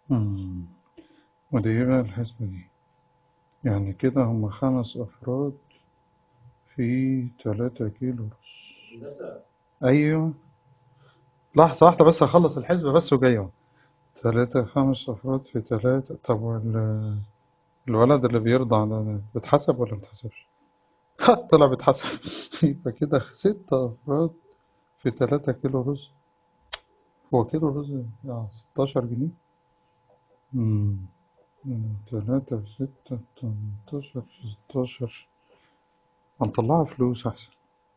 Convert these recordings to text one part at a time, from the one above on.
مم. ودي إيه بقى الحسبة دي؟ يعني كده هم 5 أفراد في 3 كيلو رز. أيوه. لحظة واحدة بس هخلص الحسبة بس وجاي أهو. 5 أفراد في 3. طب الولد اللي بيرضع ده بيتحسب ولا مبيتحسبش؟ طلع بيتحسب. يبقى كده 6 أفراد في 3 كيلو رز. هو كيلو رز 16 جنيه. مم. 3 في 6 18 في 16. هنطلعها فلوس أحسن.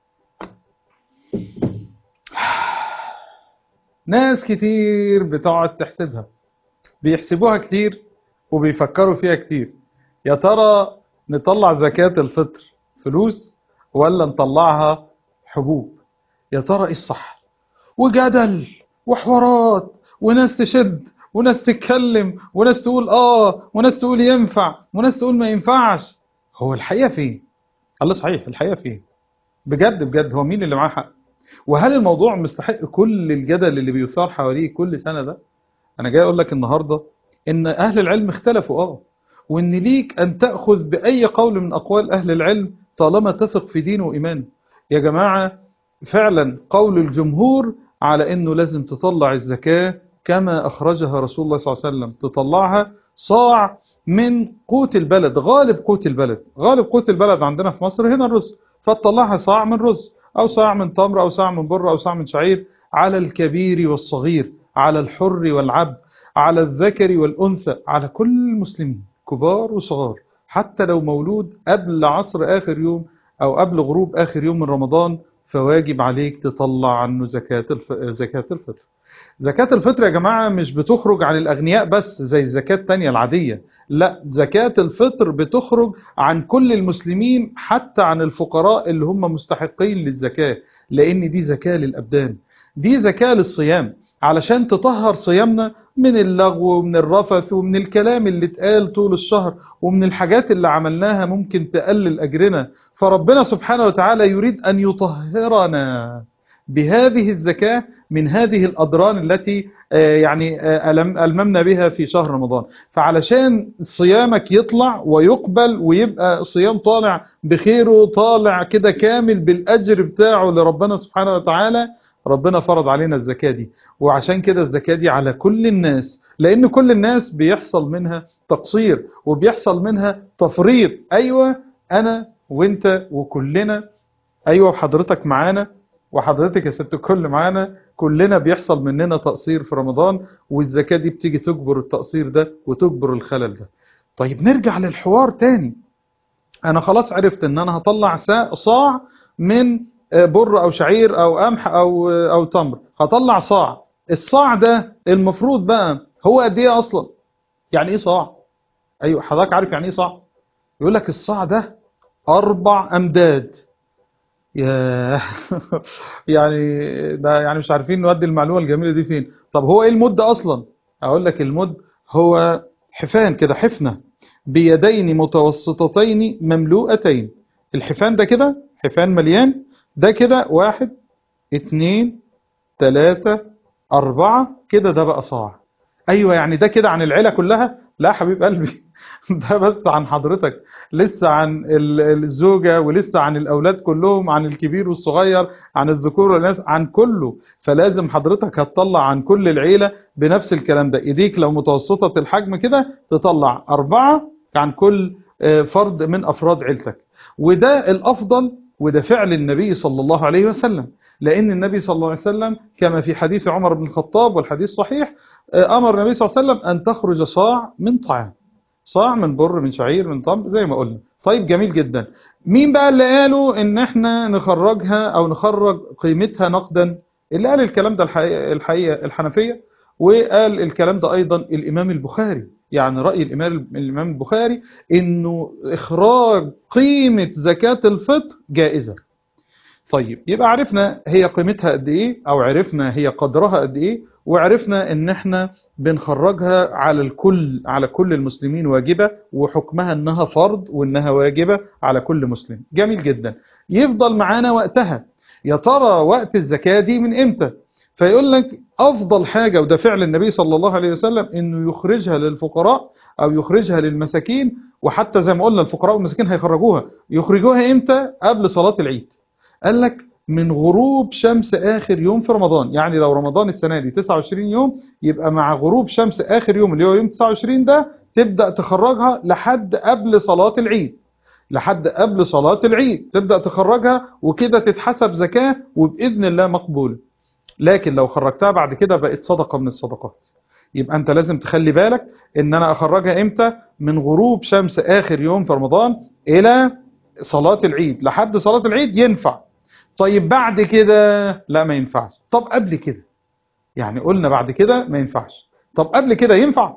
ناس كتير بتقعد تحسبها، بيحسبوها كتير وبيفكروا فيها كتير. يا ترى نطلع زكاة الفطر فلوس ولا نطلعها حبوب؟ يا ترى ايه الصح؟ وجدل وحوارات وناس تشد وناس تتكلم وناس تقول وناس تقول ينفع وناس تقول ما ينفعش. هو الحقيقة فين؟ الله صحيح، الحقيقة فين؟ بجد بجد هو مين اللي معاه حق؟ وهل الموضوع مستحق كل الجدل اللي بيثار حواليه كل سنة ده؟ أنا جاي أقول لك النهاردة إن أهل العلم اختلفوا وإن ليك أن تأخذ بأي قول من أقوال أهل العلم طالما تثق في دين وإيمان. يا جماعة، فعلا قول الجمهور على إنه لازم تطلع الزكاة كما أخرجها رسول الله صلى الله عليه وسلم، تطلعها صاع من قوت البلد. غالب قوت البلد عندنا في مصر هنا الرز، فتطلعها صاع من رز أو صاع من تمر أو صاع من بر أو صاع من شعير، على الكبير والصغير، على الحر والعبد، على الذكر والأنثى، على كل المسلمين كبار وصغار. حتى لو مولود قبل عصر آخر يوم أو قبل غروب آخر يوم من رمضان، فواجب عليك تطلع عنه زكاة الفطر. زكاة الفطر يا جماعة مش بتخرج عن الأغنياء بس زي الزكاة التانية العادية، لا، زكاة الفطر بتخرج عن كل المسلمين، حتى عن الفقراء اللي هم مستحقين للزكاة، لأن دي زكاة للأبدان، دي زكاة للصيام، علشان تطهر صيامنا من اللغو ومن الرفث ومن الكلام اللي اتقال طول الشهر ومن الحاجات اللي عملناها ممكن تقلل أجرنا. فربنا سبحانه وتعالى يريد أن يطهرنا بهذه الزكاة من هذه الأضرار التي ألممنا بها في شهر رمضان. فعلشان صيامك يطلع ويقبل ويبقى صيام طالع بخيره، طالع كده كامل بالأجر بتاعه لربنا سبحانه وتعالى، ربنا فرض علينا الزكاة دي. وعشان كده الزكاة دي على كل الناس، لأن كل الناس بيحصل منها تقصير وبيحصل منها تفريط. أيوة، أنا وإنت وكلنا، أيوة وحضرتك معانا وحضرتك يا ست الكل معانا، كلنا بيحصل مننا تقصير في رمضان، والزكاة دي بتيجي تجبر التقصير ده وتجبر الخلل ده. طيب نرجع للحوار تاني. أنا خلاص عرفت إن أنا هطلع صاع من بر أو شعير أو قمح أو تمر، هطلع صاع. الصاع ده المفروض بقى هو قد إيه أصلا؟ يعني إيه صاع؟ أيوة، حضرتك عارف يعني إيه صاع؟ يقول لك الصاع ده 4 أمداد. ياه. يعني ده يعني مش عارفين نودي المعلومة الجميلة دي فين. طب هو ايه المد اصلا؟ اقول لك المد هو حفان كده، حفنة بيدين متوسطتين مملوءتين. الحفان ده كده حفان مليان، ده كده 1 2 3 4 كده، ده بقى صاع. ايوه، يعني ده كده عن العيلة كلها؟ لا حبيب قلبي. ده بس عن حضرتك، لسه عن الزوجة ولسه عن الأولاد كلهم، عن الكبير والصغير، عن الذكور والناس، عن كله. فلازم حضرتك هتطلع عن كل العيلة بنفس الكلام ده. ايديك لو متوسطة الحجم كده تطلع 4 عن كل فرد من أفراد عيلتك. وده الأفضل، وده فعل النبي صلى الله عليه وسلم. لأن النبي صلى الله عليه وسلم كما في حديث عمر بن الخطاب والحديث صحيح، أمر النبي صلى الله عليه وسلم أن تخرج صاع من طعام، صاع من بر من شعير من تمر زي ما قلنا. طيب جميل جدا. مين بقى اللي قالوا ان احنا نخرجها او نخرج قيمتها نقدا؟ اللي قال الكلام ده الحقيقة الحنفية، وقال الكلام ده ايضا الامام البخاري. يعني رأي الامام البخاري انه اخراج قيمة زكاة الفطر جائزة. طيب يبقى عرفنا هي قيمتها قد ايه، او عرفنا هي قدرها قد ايه، وعرفنا ان احنا بنخرجها على كل المسلمين واجبة، وحكمها انها فرض وانها واجبة على كل مسلم. جميل جدا. يفضل معانا وقتها. يا ترى وقت الزكاة دي من امتى؟ فيقول لك أفضل حاجة، وده فعل النبي صلى الله عليه وسلم، إنه يخرجها للفقراء أو يخرجها للمساكين. وحتى زي ما قلنا الفقراء والمساكين هيخرجوها، يخرجوها إمتى؟ قبل صلاة العيد. قال لك من غروب شمس آخر يوم في رمضان. يعني لو رمضان السنة دي 29 يوم، يبقى مع غروب شمس آخر يوم اللي هو يوم 29 ده تبدأ تخرجها لحد قبل صلاة العيد. لحد قبل صلاة العيد تبدأ تخرجها، وكده تتحسب زكاة وبإذن الله مقبولة. لكن لو خرجتها بعد كده بقت صدقة من الصدقات. يبقى أنت لازم تخلي بالك إن أنا أخرجها إمتى؟ من غروب شمس آخر يوم في رمضان إلى صلاة العيد. لحد صلاة العيد ينفع. طيب بعد كده لا ما ينفعش. طب قبل كده؟ يعني قلنا بعد كده ما ينفعش. طب قبل كده ينفع؟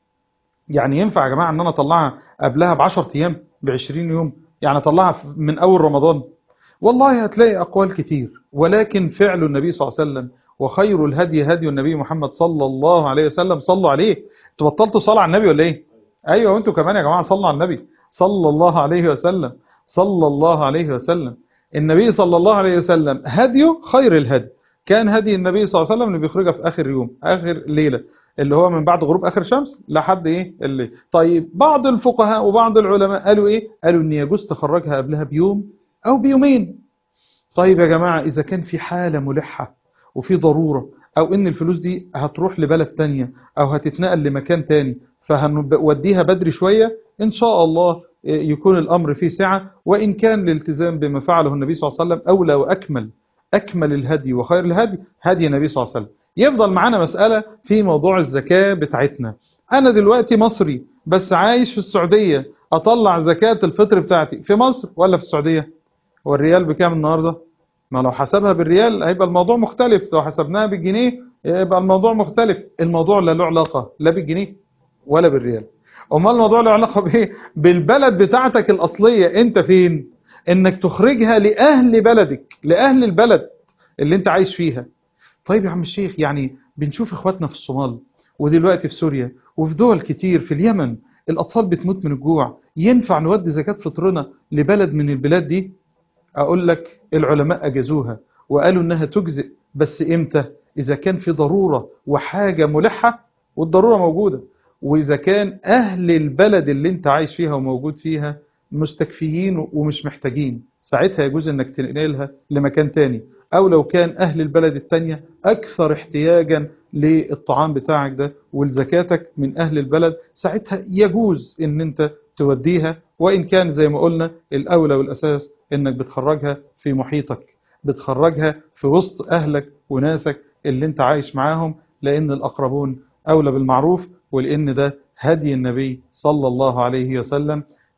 يعني ينفع يا جماعة ان انا اطلعها قبلها ب10 ايام، ب20 يوم؟ يعني اطلعها من اول رمضان؟ والله هتلاقي اقوال كتير، ولكن فعل النبي صلى الله عليه وسلم وخير الهدي هدي النبي محمد صلى الله عليه وسلم. صلوا عليه. انتوا بطلتوا صلاة على النبي ولا ايه؟ ايوه، وانتوا كمان يا جماعة صلوا على النبي صلى الله عليه وسلم. صلى الله عليه وسلم. النبي صلى الله عليه وسلم هديه خير الهدي. كان هدي النبي صلى الله عليه وسلم اللي بيخرجها في اخر يوم، اخر ليلة، اللي هو من بعد غروب اخر شمس لحد ايه الليل. طيب بعض الفقهاء وبعض العلماء قالوا ايه؟ قالوا ان يجوز تخرجها قبلها بيوم او بيومين. طيب يا جماعة إذا كان في حالة ملحة وفي ضرورة، أو إن الفلوس دي هتروح لبلد تانية أو هتتنقل لمكان تاني، فهنوديها بدري شوية، إن شاء الله يكون الأمر فيه سعة. وإن كان الالتزام بما فعله النبي صلى الله عليه وسلم أولى وأكمل. أكمل الهدي وخير الهدي هدي النبي صلى الله عليه وسلم. يفضل معنا مسألة في موضوع الزكاة بتاعتنا. أنا دلوقتي مصري بس عايش في السعودية، أطلع زكاة الفطر بتاعتي في مصر ولا في السعودية؟ والريال بكام النهاردة؟ ما لو حسبها بالريال هيبقى الموضوع مختلف، لو حسبناها بالجنيه يبقى الموضوع مختلف. الموضوع لا له علاقة لا بالجنيه ولا بالريال. امال الموضوع له علاقة بايه؟ بالبلد بتاعتك الأصلية. انت فين؟ انك تخرجها لأهل بلدك، لأهل البلد اللي انت عايش فيها. طيب يا عم الشيخ، يعني بنشوف اخواتنا في الصومال ودلوقتي في سوريا وفي دول كتير في اليمن الأطفال بتموت من الجوع، ينفع نودي زكاة فطرنا لبلد من البلاد دي؟ أقول لك العلماء أجازوها وقالوا إنها تجزئ، بس إمتى؟ إذا كان في ضرورة وحاجة ملحة والضرورة موجودة، وإذا كان أهل البلد اللي أنت عايش فيها وموجود فيها مستكفيين ومش محتاجين، ساعتها يجوز إنك تنقلها لمكان تاني. أو لو كان أهل البلد التانية أكثر احتياجا للطعام بتاعك ده والزكاتك من أهل البلد، ساعتها يجوز إن أنت توديها. وإن كان زي ما قلنا الأولى والأساس إنك بتخرجها في محيطك، بتخرجها في وسط أهلك وناسك اللي أنت عايش معاهم، لأن الأقربون أولى بالمعروف، ولأن ده هدي النبي صلى الله عليه وسلم.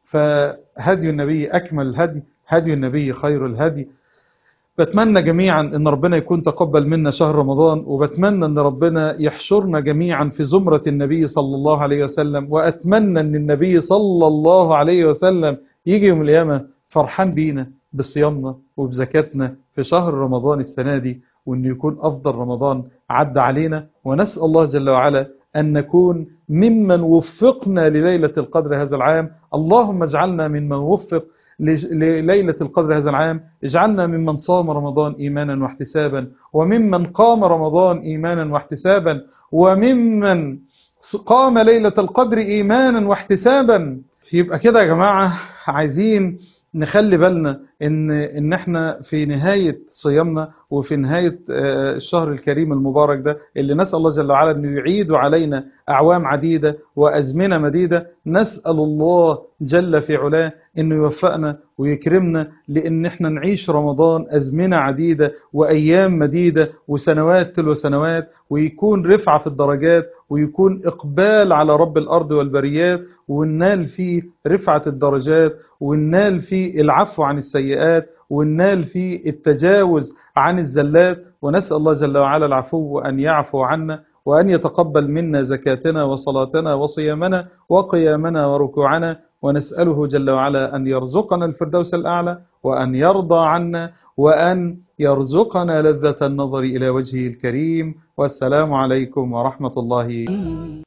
فهدي النبي أكمل الهدي، هدي النبي خير الهدي. بتمنى جميعا ان ربنا يكون تقبل منا شهر رمضان، وبتمنى ان ربنا يحشرنا جميعا في زمرة النبي صلى الله عليه وسلم. واتمنى ان النبي صلى الله عليه وسلم يجي يوم القيامة فرحان بينا بصيامنا وبزكاتنا في شهر رمضان السنة دي، وان يكون افضل رمضان عدى علينا. ونسأل الله جل وعلا أن نكون ممن وفقنا لليلة القدر هذا العام. اللهم اجعلنا ممن وفق لليلة القدر هذا العام. اجعلنا ممن صام رمضان إيمانا واحتسابا، وممن قام رمضان إيمانا واحتسابا، وممن قام ليلة القدر إيمانا واحتسابا. يبقى كده يا جماعة عايزين نخلي بالنا ان احنا في نهاية صيامنا وفي نهاية الشهر الكريم المبارك ده، اللي نسأل الله جل وعلا انه يعيد علينا اعوام عديدة وازمنة مديدة. نسأل الله جل في علاه انه يوفقنا ويكرمنا لان احنا نعيش رمضان ازمنة عديدة وايام مديدة وسنوات تلو سنوات، ويكون رفعة في الدرجات، ويكون اقبال على رب الارض والبريات، وننال فيه رفعة الدرجات، وننال فيه العفو عن السيئات، وننال فيه التجاوز عن الزلات. ونسأل الله جل وعلا العفو وأن يعفو عنا، وأن يتقبل منا زكاتنا وصلاتنا وصيامنا وقيامنا وركوعنا. ونسأله جل وعلا أن يرزقنا الفردوس الأعلى، وأن يرضى عنا، وأن يرزقنا لذة النظر إلى وجهه الكريم. والسلام عليكم ورحمة الله.